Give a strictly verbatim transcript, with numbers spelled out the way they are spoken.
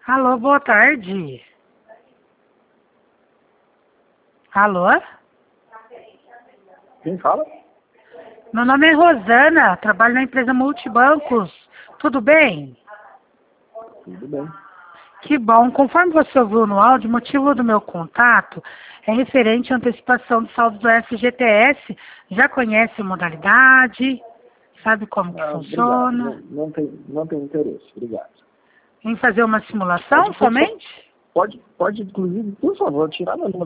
Alô, boa tarde. Alô? Quem fala? Meu nome é Rosana, trabalho na empresa Multibancos. Tudo bem? Tudo bem. Que bom. Conforme você ouviu no áudio, o motivo do meu contato é referente à antecipação do saldo do F G T S. Já conhece a modalidade? Sabe como que Ah, funciona? obrigado. Não, não, tem, não tem interesse. Obrigado. Em fazer uma simulação Pode, pode, somente? pode, pode, inclusive, por favor, tirar meu número